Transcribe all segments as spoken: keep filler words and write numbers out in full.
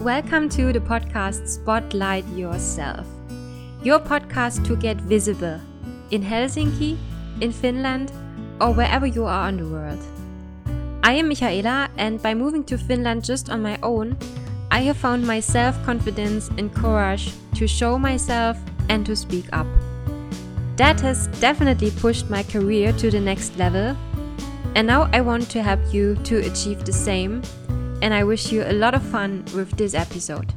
Welcome to the podcast Spotlight Yourself, your podcast to get visible in Helsinki, in Finland, or wherever you are in the world. I am Michaela, and by moving to Finland just on my own, I have found my self-confidence and courage to show myself and to speak up. That has definitely pushed my career to the next level, and now I want to help you to achieve the same, and I wish you a lot of fun with this episode.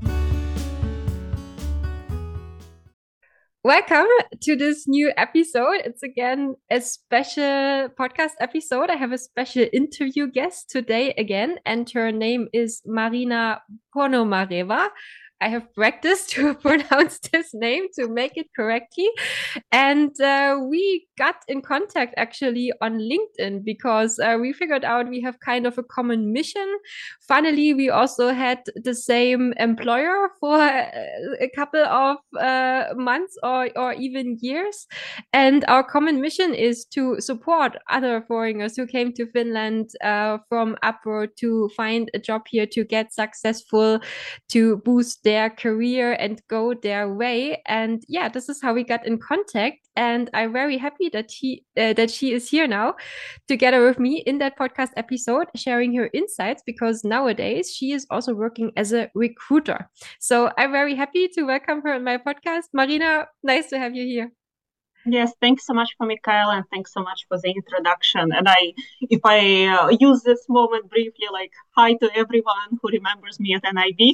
Welcome to this new episode. It's again a special podcast episode. I have a special interview guest today again, and her name is Marina Ponomareva. I have practiced to pronounce this name to make it correctly. And uh, we got in contact actually on LinkedIn because uh, we figured out we have kind of a common mission. Finally, we also had the same employer for a couple of uh, months or, or even years. And our common mission is to support other foreigners who came to Finland uh, from abroad to find a job here, to get successful, to boost their career and go their way. And yeah, this is how we got in contact. And I'm very happy that he uh, that she is here now together with me in that podcast episode, sharing her insights, because nowadays she is also working as a recruiter. So I'm very happy to welcome her in my podcast. Marina, nice to have you here. Yes, thanks so much for Michaela, and thanks so much for the introduction. And I, if I uh, use this moment briefly, like hi to everyone who remembers me at N I B.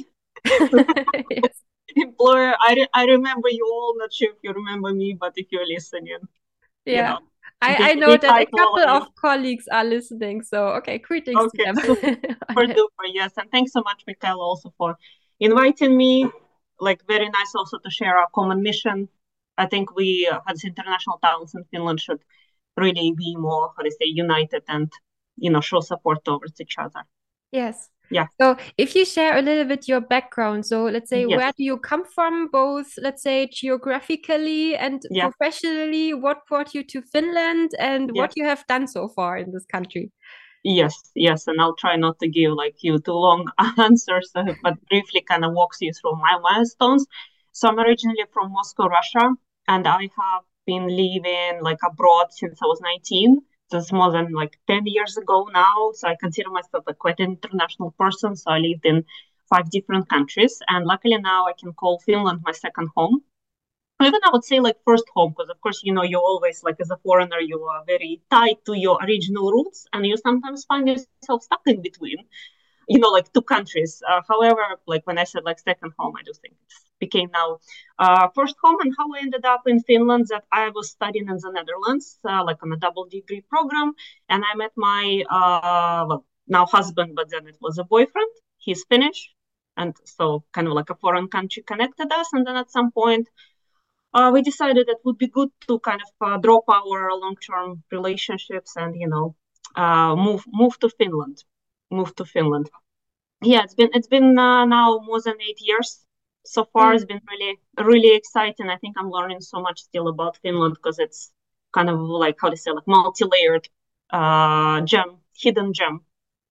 Yes. Employer, I, re- I remember you all. Not sure if you remember me, but if you're listening, yeah, you know, I, big, I know that a couple of, of colleagues are listening. So okay, greetings okay, to them. super duper, yes, and thanks so much, Michaela, also for inviting me. Like very nice also to share our common mission. I think we uh, as international talents in Finland should really be more, how to say, united and, you know, show support towards each other. Yes. Yeah. So if you share a little bit your background, so let's say, yes. where do you come from, both, let's say, geographically and yeah. professionally? What brought you to Finland, and yes. what you have done so far in this country? Yes, yes. And I'll try not to give like you too long answers, but briefly kind of walks you through my milestones. So I'm originally from Moscow, Russia, and I have been living like abroad since I was nineteen. So it's more than like ten years ago now. So I consider myself a quite an international person. So I lived in five different countries. And luckily now I can call Finland my second home. Even I would say like first home, because of course, you know, you always like as a foreigner, you are very tied to your original roots, and you sometimes find yourself stuck in between, you know, like two countries. Uh, however, like when I said like second home, I do think it became now uh, first home. And how I ended up in Finland, that I was studying in the Netherlands, uh, like on a double degree program. And I met my, uh, well, now husband, but then it was a boyfriend. He's Finnish. And so kind of like a foreign country connected us. And then at some point, Uh, we decided that it would be good to kind of uh, drop our long-term relationships and, you know, uh, move move to Finland, move to Finland. Yeah, it's been it's been uh, now more than eight years so far. Mm. It's been really really exciting. I think I'm learning so much still about Finland, because it's kind of like, how to say, like multi-layered uh, gem, hidden gem.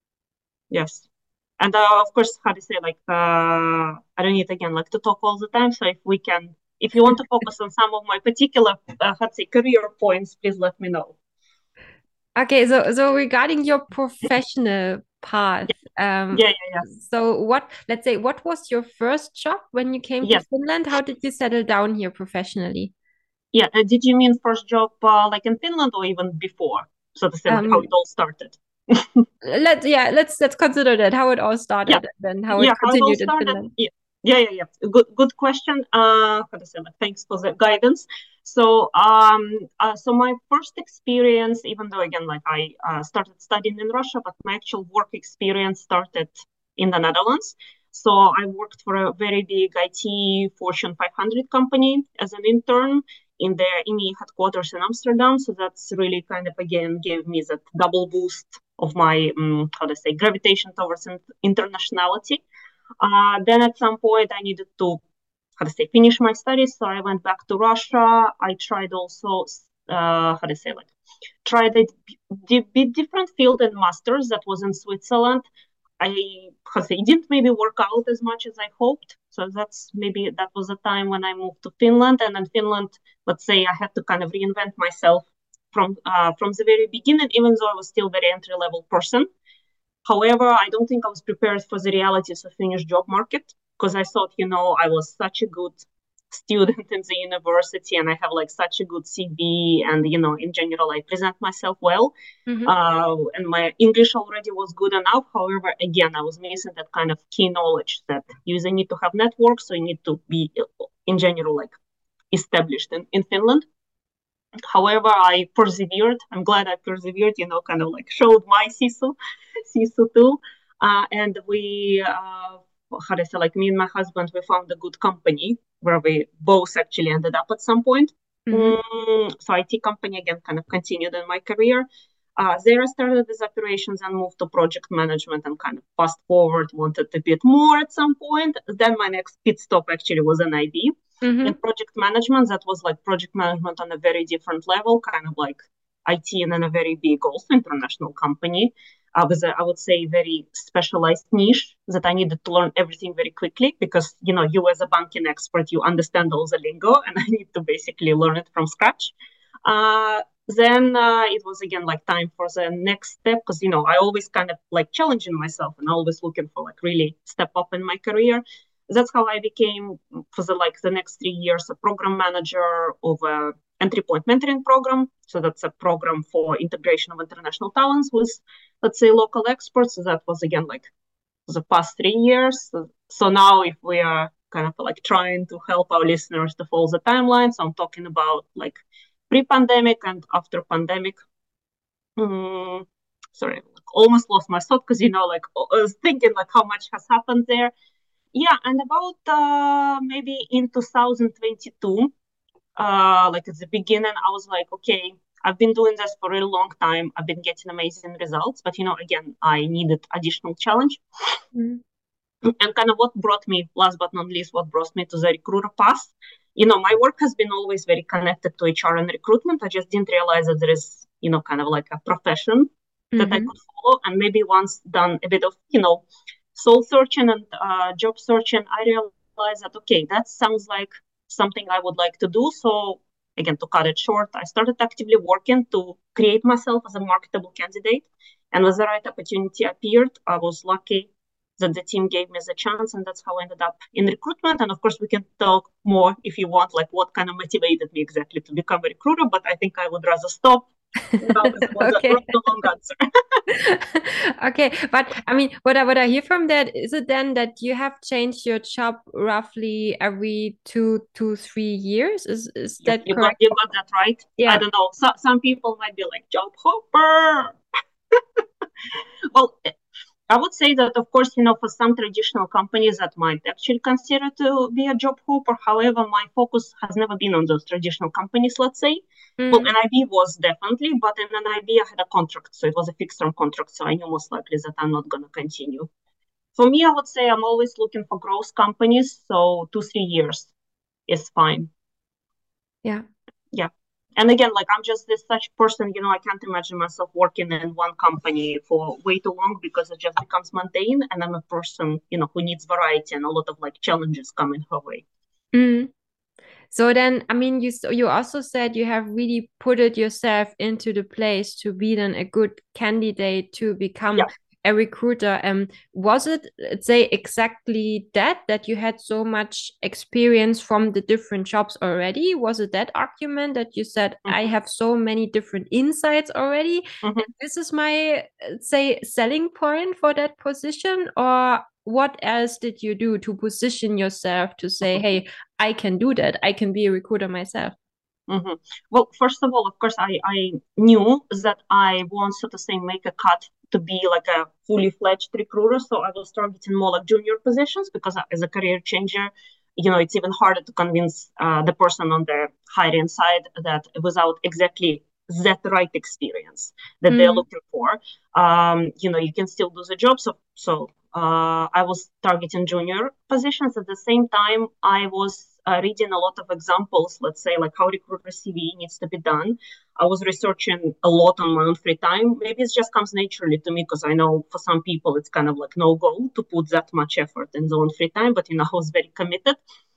Yes. And uh, of course, how to say, like uh, I don't need again like to talk all the time. So if we can. If you want to focus on some of my particular, uh, let's say, career points, please let me know. Okay, so so regarding your professional path, yeah. Um, yeah, yeah, yeah. So what, let's say, what was your first job when you came yes. to Finland? How did you settle down here professionally? Yeah, uh, did you mean first job uh, like in Finland, or even before? So to say, like, um, how it all started. let's yeah, let's let's consider that, how it all started, yeah. and then how it yeah, continued how it all started, in Finland. Yeah. Yeah, yeah, yeah. Good, good question. Uh, how to say, like, thanks for the guidance. So, um, uh, so my first experience, even though again, like I uh, started studying in Russia, but my actual work experience started in the Netherlands. So I worked for a very big I T Fortune five hundred company as an intern in their E M E A headquarters in Amsterdam. So that's really kind of again gave me that double boost of my um, how to say gravitation towards internationality. Uh, then at some point I needed to, how to say, finish my studies. So I went back to Russia. I tried also, uh, how to say, like, tried a bit different field in masters that was in Switzerland. I because it didn't maybe work out as much as I hoped. So that's maybe that was the time when I moved to Finland, and in Finland, let's say I had to kind of reinvent myself from uh, from the very beginning, even though I was still very entry level person. However, I don't think I was prepared for the realities of Finnish job market because I thought, you know, I was such a good student in the university and I have like such a good C V and, you know, in general, I present myself well. Mm-hmm. Uh, and my English already was good enough. However, again, I was missing that kind of key knowledge that you either need to have networks, so you need to be, in general, like established in, in Finland. However, I persevered. I'm glad I persevered, you know, kind of like showed my SISU, SISU too. Uh, and we, uh, how do I say, like me and my husband, we found a good company where we both actually ended up at some point. Mm-hmm. Mm, so I T company, again, kind of continued in my career. Uh, there I started with operations and moved to project management and kind of fast forward, wanted a bit more at some point. Then my next pit stop actually was an I B. Mm-hmm. In project management, that was like project management on a very different level, kind of like I T and in a very big, also international company. Uh, with a, I would say, very specialized niche that I needed to learn everything very quickly because, you know, you as a banking expert, you understand all the lingo and I need to basically learn it from scratch. Uh, then uh, it was again like time for the next step because, you know, I always kind of like challenging myself and always looking for like really step up in my career. That's how I became for the like the next three years a program manager of a entry point mentoring program. So that's a program for integration of international talents with, let's say, local experts. So that was again like the past three years. So, so now if we are kind of like trying to help our listeners to follow the timeline, so I'm talking about like pre-pandemic and after pandemic. Mm, sorry, almost lost my thought because, you know, like I was thinking like how much has happened there. Yeah, and about uh, maybe in two thousand twenty-two, uh, like at the beginning, I was like, okay, I've been doing this for a really long time. I've been getting amazing results, but you know, again, I needed additional challenge. Mm. And kind of what brought me, last but not least, what brought me to the recruiter path. You know, my work has been always very connected to H R and recruitment. I just didn't realize that there is, you know, kind of like a profession mm-hmm. that I could follow. And maybe once done a bit of, you know, soul searching and uh, job searching, I realized that, okay, that sounds like something I would like to do. So again, to cut it short, I started actively working to create myself as a marketable candidate. And when the right opportunity appeared, I was lucky that the team gave me the chance, and that's how I ended up in recruitment. And of course, we can talk more if you want, like what kind of motivated me exactly to become a recruiter, but I think I would rather stop. Now, it was okay. a long answer. Okay, but I mean, what I what I hear from that is it then that you have changed your job roughly every two to three years? Is is yes, that you correct? Got, you got that right. Yeah. I don't know. So, some people might be like job hopper. Well, I would say that, of course, you know, for some traditional companies that might actually consider to be a job hopper. However, my focus has never been on those traditional companies, let's say. Mm. Well, an I B was definitely, but in an I B, I had a contract. So it was a fixed term contract. So I knew most likely that I'm not going to continue. For me, I would say I'm always looking for growth companies. So two, three years is fine. Yeah. Yeah. And again, like I'm just this such person, you know, I can't imagine myself working in one company for way too long because it just becomes mundane. And I'm a person, you know, who needs variety and a lot of like challenges coming her way. Mm. So then, I mean, you you also said you have really put it yourself into the place to be then a good candidate to become yeah. a recruiter. Um, was it, let's say, exactly that, that you had so much experience from the different jobs already? Was it that argument that you said, mm-hmm. I have so many different insights already? Mm-hmm. And this is my, say, selling point for that position? Or what else did you do to position yourself to say, mm-hmm. hey, I can do that. I can be a recruiter myself. Mm-hmm. Well, first of all, of course, I, I knew that I want, so to say, make a cut to be like a fully fledged recruiter. So I was targeting more like junior positions because as a career changer, you know, it's even harder to convince uh, the person on the hiring side that without exactly that right experience that mm-hmm. they're looking for, um, you know, you can still do the job. So, so uh, I was targeting junior positions. At the same time, I was uh, reading a lot of examples, let's say, like how recruiter C V needs to be done. I was researching a lot on my own free time. Maybe it just comes naturally to me because I know for some people it's kind of like no go to put that much effort in their own free time. But you know, I was very committed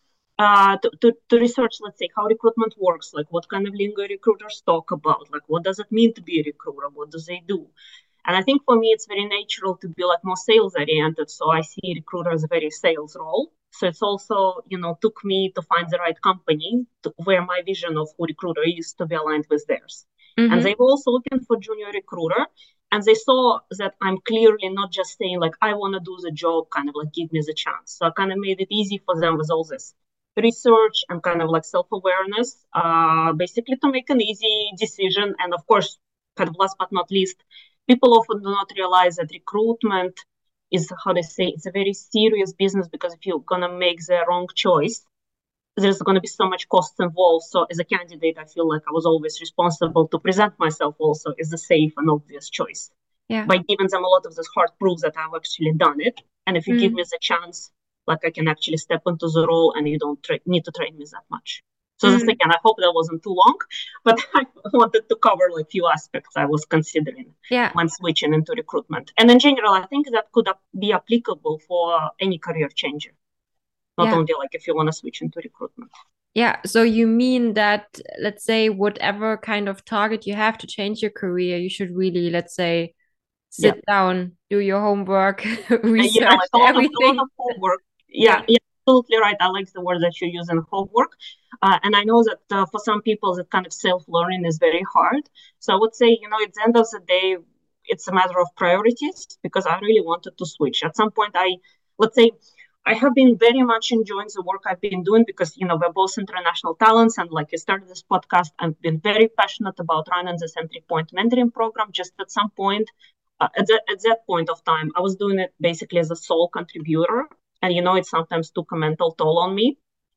uh, to, to, to research, let's say, how recruitment works, like what kind of lingo recruiters talk about, like what does it mean to be a recruiter, what do they do? And I think for me, it's very natural to be like more sales oriented. So I see recruiter as a very sales role. So it's also, you know, took me to find the right company to, where my vision of who recruiter is to be aligned with theirs. Mm-hmm. And they were also looking for junior recruiter. And they saw that I'm clearly not just saying like, I want to do the job, kind of like, give me the chance. So I kind of made it easy for them with all this research and kind of like self-awareness, uh, basically to make an easy decision. And of course, kind of last but not least, people often do not realize that recruitment is, how they say, it's a very serious business, because if you're going to make the wrong choice, there's going to be so much cost involved. So as a candidate, I feel like I was always responsible to present myself also as a safe and obvious choice. Yeah. By giving them a lot of this hard proof that I've actually done it. And if you mm. give me the chance, like I can actually step into the role and you don't tra- need to train me that much. So mm. this again, I hope that wasn't too long, but I wanted to cover like few aspects I was considering yeah. when switching into recruitment. And in general, I think that could be applicable for any career changer, not yeah. only like if you want to switch into recruitment. Yeah. So you mean that, let's say, whatever kind of target you have to change your career, you should really, let's say, sit yeah. down, do your homework, research yeah, like a lot everything. Of, a lot of homework. Yeah, yeah, yeah, absolutely right. I like the word that you use in homework. Uh, and I know that uh, for some people, that kind of self-learning is very hard. So I would say, you know, at the end of the day, it's a matter of priorities, because I really wanted to switch. At some point, I, let's say, I have been very much enjoying the work I've been doing, because, you know, we're both international talents. And like I started this podcast, I've been very passionate about running this entry point mentoring program. Just at some point, uh, at, that, at that point of time, I was doing it basically as a sole contributor. And, you know, it sometimes took a mental toll on me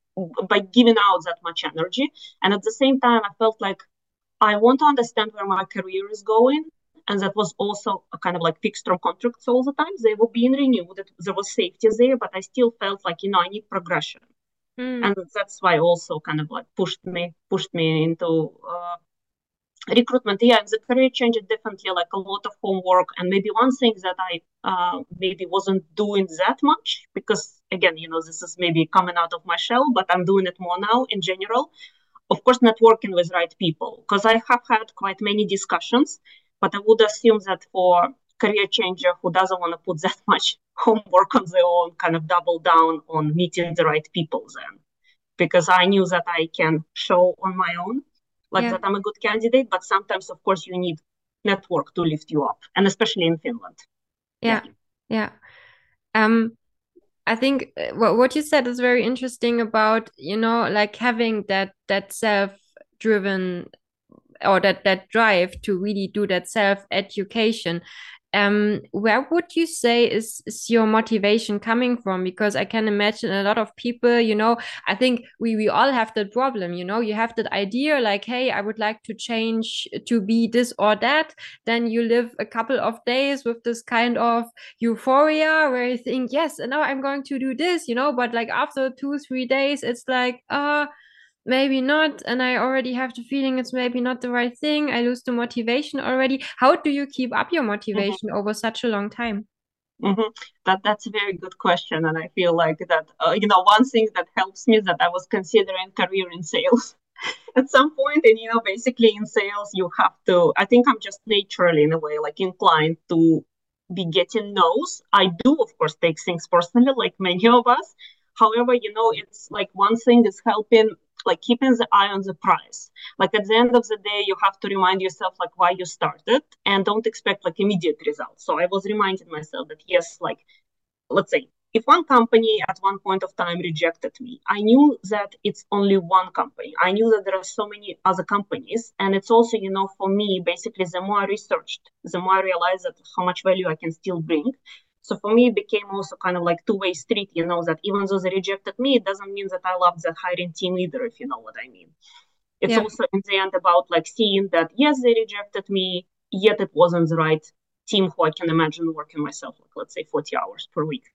by giving out that much energy. And at the same time, I felt like I want to understand where my career is going. And that was also a kind of like fixed term contracts all the time. They were being renewed. There was safety there, but I still felt like, you know, I need progression. Mm. And that's why also kind of like pushed me, pushed me into uh, recruitment. Yeah, the career change is definitely like a lot of homework. And maybe one thing that I uh, maybe wasn't doing that much, because again, you know, this is maybe coming out of my shell, but I'm doing it more now in general. Of course, networking with right people, because I have had quite many discussions, but I would assume that for career changer who doesn't want to put that much homework on their own, kind of double down on meeting the right people then, because I knew that I can show on my own, like yeah. that I'm a good candidate, but sometimes, of course, you need network to lift you up, and especially in Finland. Yeah, yeah. yeah. Um, I think what what you said is very interesting about, you know, like having that that self-driven or that that drive to really do that self-education. Um, where would you say is, is your motivation coming from? Because I can imagine a lot of people, you know, I think we, we all have that problem, you know, you have that idea like, hey, I would like to change to be this or that. Then you live a couple of days with this kind of euphoria where you think, yes, and now I'm going to do this, you know, but like after two, three days, it's like, uh, maybe not, and I already have the feeling it's maybe not the right thing. I lose the motivation already. How do you keep up your motivation mm-hmm. over such a long time? Mm-hmm. That that's a very good question, and I feel like that uh, you know, one thing that helps me is that I was considering career in sales at some point, and you know, basically in sales you have to. I think I'm just naturally in a way like inclined to be getting no's. I do, of course, take things personally, like many of us. However, you know, it's like one thing is helping, like keeping the eye on the prize. Like at the end of the day, you have to remind yourself like why you started, and don't expect like immediate results. So I was reminding myself that yes, like let's say if one company at one point of time rejected me, I knew that it's only one company. I knew that there are so many other companies. And it's also, you know, for me, basically, the more I researched, the more I realized that how much value I can still bring. So for me, it became also kind of like two-way street, you know, that even though they rejected me, it doesn't mean that I love that hiring team either, if you know what I mean. It's yeah. also in the end about like seeing that, yes, they rejected me, yet it wasn't the right team who I can imagine working myself, like let's say forty hours per week.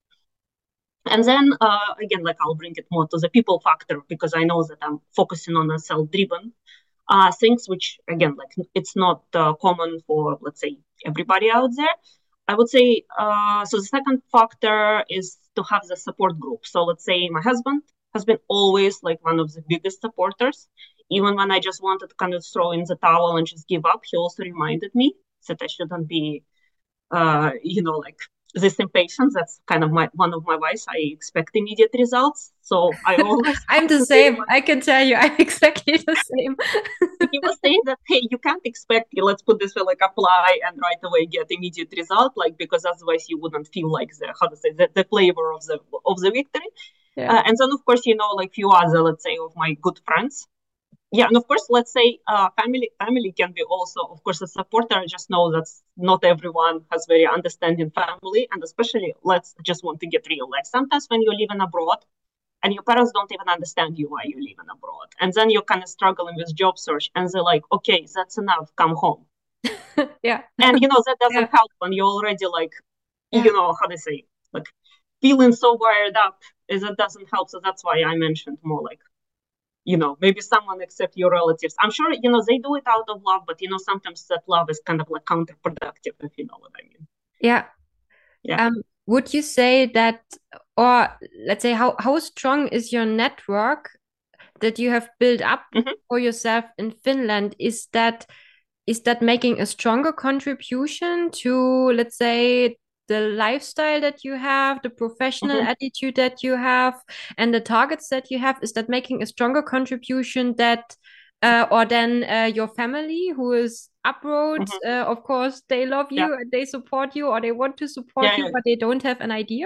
And then uh, again, like I'll bring it more to the people factor, because I know that I'm focusing on a self-driven uh, things which, again, like it's not uh, common for, let's say, everybody out there. I would say, uh, so the second factor is to have the support group. So let's say my husband has been always like one of the biggest supporters. Even when I just wanted to kind of throw in the towel and just give up, he also reminded me that I shouldn't be, uh, you know, like this impatience. That's kind of my one of my vices. I expect immediate results. So I always I'm the same. I can tell you, I'm exactly the same. He was saying that, hey, you can't expect, let's put this way, like apply and right away get immediate result, like because otherwise you wouldn't feel like the how to say the, the flavor of the of the victory. Yeah. Uh, and then of course, you know, like few other, let's say, of my good friends. Yeah, and of course, let's say uh, family family can be also, of course, a supporter. I just know that not everyone has very understanding family, and especially let's just want to get real. Like sometimes when you live in abroad, and your parents don't even understand you why you're living abroad. And then you're kind of struggling with job search and they're like, okay, that's enough, come home. Yeah. And, you know, that doesn't yeah. help when you're already like, yeah. you know, how to say, like feeling so wired up, is that doesn't help. So that's why I mentioned more like, you know, maybe someone except your relatives. I'm sure, you know, they do it out of love, but, you know, sometimes that love is kind of like counterproductive, if you know what I mean. Yeah. Yeah. Um, would you say that, or let's say, how, how strong is your network that you have built up mm-hmm. for yourself in Finland? Is that is that making a stronger contribution to, let's say, the lifestyle that you have, the professional mm-hmm. attitude that you have, and the targets that you have? Is that making a stronger contribution that, uh, or then uh, your family who is abroad, mm-hmm. uh, of course, they love you yeah. and they support you, or they want to support yeah, you, yeah. but they don't have an idea?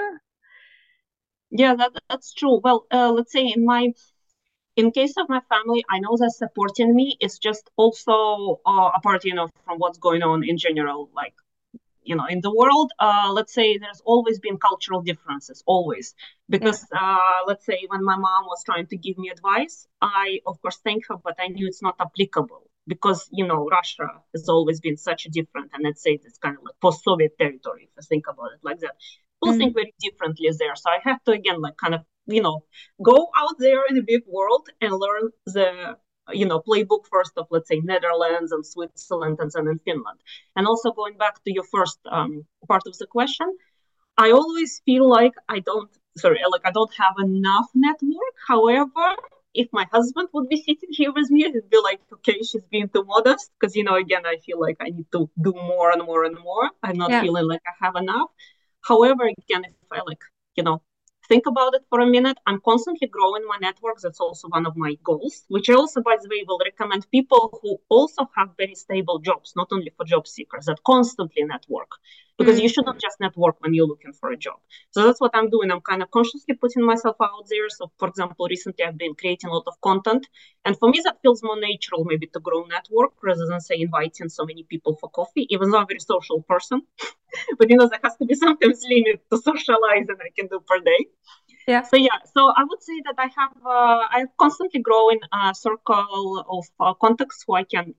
Yeah, that, that's true. Well, uh, let's say in my In case of my family, I know that supporting me is just also uh, apart, you know, from what's going on in general, like, you know, in the world. Uh, let's say there's always been cultural differences, always. Because yeah. uh, let's say when my mom was trying to give me advice, I, of course, thank her, but I knew it's not applicable because, you know, Russia has always been such a different, and let's say it's kind of like post-Soviet territory, if I think about it like that. People mm-hmm. think very differently there. So I have to, again, like kind of, you know, go out there in the big world and learn the, you know, playbook first of, let's say, Netherlands and Switzerland and then in Finland. And also going back to your first um, part of the question, I always feel like I don't, sorry, like I don't have enough network. However, if my husband would be sitting here with me, it'd be like, okay, she's being too modest. Because, you know, again, I feel like I need to do more and more and more. I'm not yeah. feeling like I have enough. However, again, if I like, you know, think about it for a minute, I'm constantly growing my network. That's also one of my goals, which I also, by the way, will recommend people who also have very stable jobs, not only for job seekers, that constantly network. Because mm-hmm. you shouldn't just network when you're looking for a job. So that's what I'm doing. I'm kind of consciously putting myself out there. So, for example, recently I've been creating a lot of content. And for me, that feels more natural maybe to grow network rather than, say, inviting so many people for coffee, even though I'm a very social person. But, you know, there has to be sometimes limit to socializing I can do per day. Yeah. So, yeah, so I would say that I have, uh, I'm constantly growing a circle of uh, contacts who I can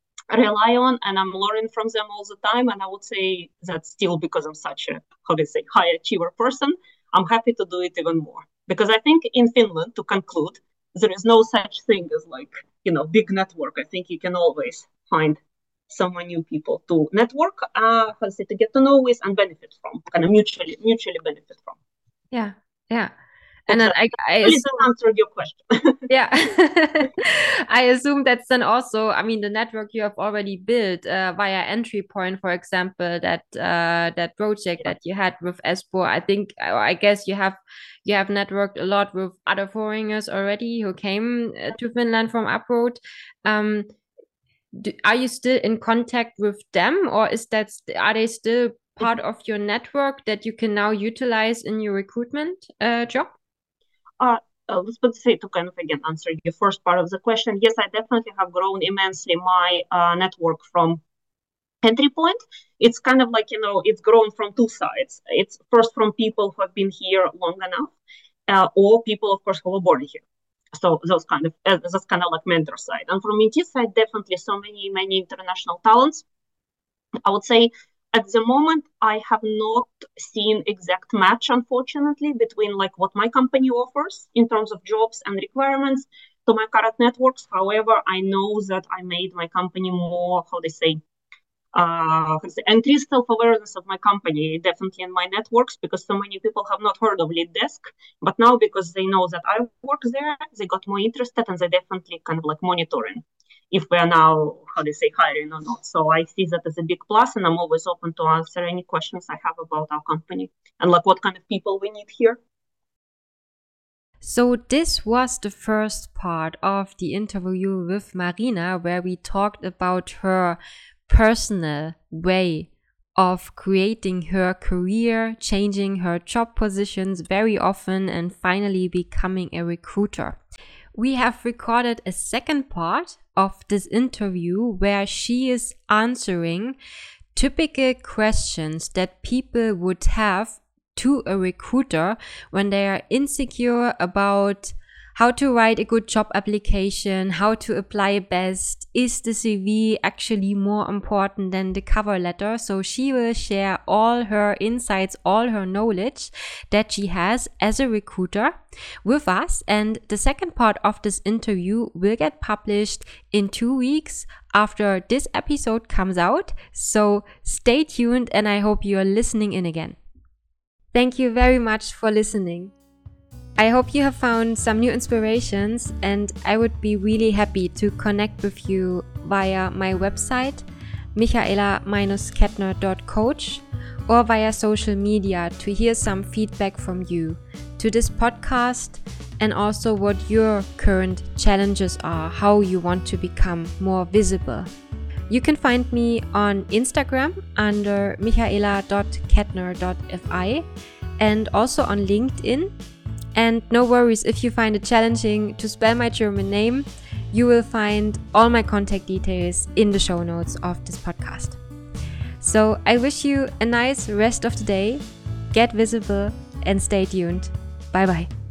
rely on, and I'm learning from them all the time. And I would say that still, because I'm such a, how do you say, high achiever person, I'm happy to do it even more. Because I think in Finland, to conclude, there is no such thing as like, you know, big network. I think you can always find some new people to network, uh, how to say, to get to know with and benefit from, kind of mutually, mutually benefit from. Yeah, yeah. And then I, I please answer your question. Yeah, I assume that's then also, I mean, the network you have already built uh, via Entry Point, for example, that uh, that project yeah. that you had with Espoo. I think, I guess you have you have networked a lot with other foreigners already who came to Finland from abroad. Um, do, are you still in contact with them, or is that are they still part of your network that you can now utilize in your recruitment uh, job? Uh, uh, let's say to kind of again answer your first part of the question. Yes, I definitely have grown immensely my uh, network from Entry Point. It's kind of like, you know, it's grown from two sides. It's first from people who have been here long enough, uh, or people, of course, who were born here. So those kind of uh, that's kind of like mentor side. And from E T side, definitely so many many international talents. I would say. At the moment, I have not seen exact match, unfortunately, between like what my company offers in terms of jobs and requirements to my current networks. However, I know that I made my company more, how they say, uh, increased self-awareness of my company, definitely in my networks, because so many people have not heard of LeadDesk. But now, because they know that I work there, they got more interested, and they definitely kind of like monitoring if we are now, how they say, hiring or not. So I see that as a big plus, and I'm always open to answer any questions I have about our company and like what kind of people we need here. So this was the first part of the interview with Marina, where we talked about her personal way of creating her career, changing her job positions very often, and finally becoming a recruiter. We have recorded a second part of this interview where she is answering typical questions that people would have to a recruiter when they are insecure about how to write a good job application, how to apply best, is the C V actually more important than the cover letter? So she will share all her insights, all her knowledge that she has as a recruiter with us. And the second part of this interview will get published in two weeks after this episode comes out. So stay tuned, and I hope you are listening in again. Thank you very much for listening. I hope you have found some new inspirations, and I would be really happy to connect with you via my website, michaela dash kettner dot coach, or via social media to hear some feedback from you to this podcast, and also what your current challenges are, how you want to become more visible. You can find me on Instagram under michaela dot kettner dot fi and also on LinkedIn. And no worries if you find it challenging to spell my German name, you will find all my contact details in the show notes of this podcast. So I wish you a nice rest of the day, get visible, and stay tuned. Bye bye.